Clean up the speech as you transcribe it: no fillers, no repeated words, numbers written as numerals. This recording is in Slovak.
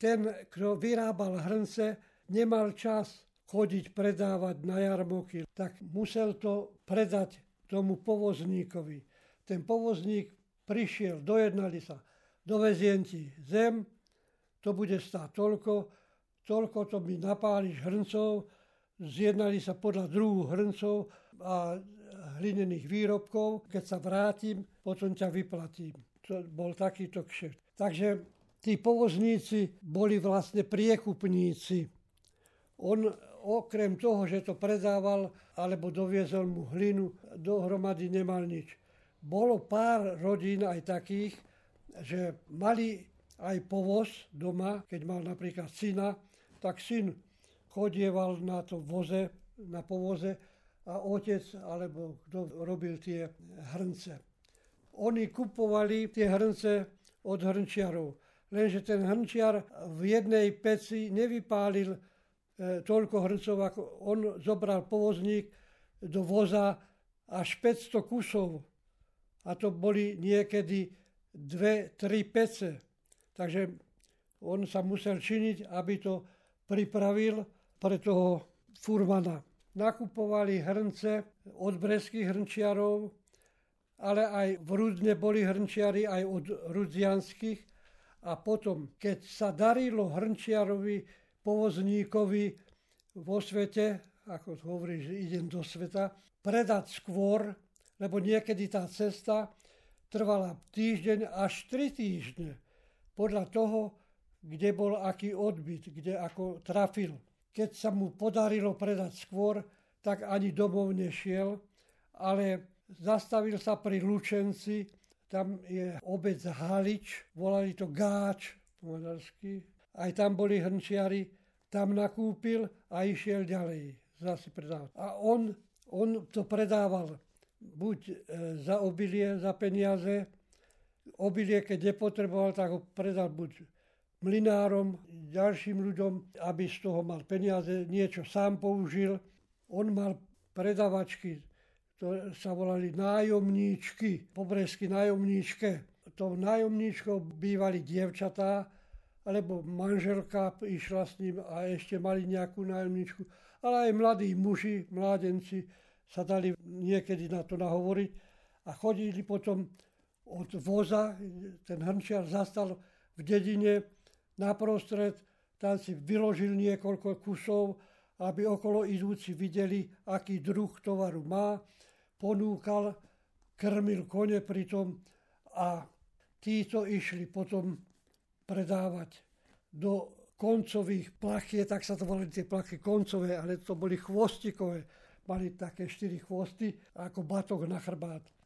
ten, kto vyrábal hrnce, nemal čas chodiť predávať na jarmoky, tak musel to predať tomu povozníkovi. Ten povozník prišiel, dojednali sa, doveziem ti zem, to bude stáť toľko to mi napáliš hrncov, zjednali sa podľa druhu hrncov a hlinených výrobkov, keď sa vrátim, potom ťa vyplatím. To bol takýto kšeft. Takže tí povozníci boli vlastne priekupníci. On okrem toho, že to predával alebo doviezol mu hlinu, dohromady nemal nič. Bolo pár rodín aj takých, že mali aj povoz doma, keď mal napríklad syna, tak syn chodieval na povoze a otec alebo kto robil tie hrnce. Oni kupovali tie hrnce od hrnčiarov, lenže ten hrnčiar v jednej peci nevypálil toľko hrncov, ako on zobral povozník do voza až 500 kusov. A to boli niekedy 2-3 pece. Takže on sa musel činiť, aby to pripravil pre toho furmana. Nakupovali hrnce od breských hrnčiarov, ale aj v Rudne boli hrnčiari aj od rudzianských. A potom, keď sa darilo hrnčiarovi, povozníkovi vo svete, ako hovorí, že idem do sveta, predať skôr, lebo niekedy tá cesta trvala týždeň až 3 týždne. Podľa toho, kde bol aký odbyt, kde ako trafil. Keď sa mu podarilo predať skôr, tak ani domov nešiel, ale zastavil sa pri Lučenci, tam je obec Halič, volali to Gáč po maďarsky. Aj tam boli hrnčiari, tam nakúpil a išiel ďalej zase predávať. A on to predával buď za obilie, za peniaze. Obilie, keď nepotreboval, tak ho predal buď mlynárom, ďalším ľuďom, aby z toho mal peniaze, niečo sám použil. On mal predavačky, to sa volali nájomníčky, po bresky nájomníčke. To nájomníčkou bývali dievčatá, alebo manželka išla s ním a ešte mali nejakú nájomničku. Ale aj mladí muži, mládenci sa dali niekedy na to nahovoriť a chodili potom od voza, ten hrnčiar zastal v dedine naprostred, tam si vyložil niekoľko kusov, aby okolo idúci videli, aký druh tovaru má, ponúkal, krmil kone pritom a títo išli potom predávať do koncových plachie, tak sa to volali tie plachy koncové, ale to boli chvostikové. Mali také 4 chvosty ako batok na chrbát.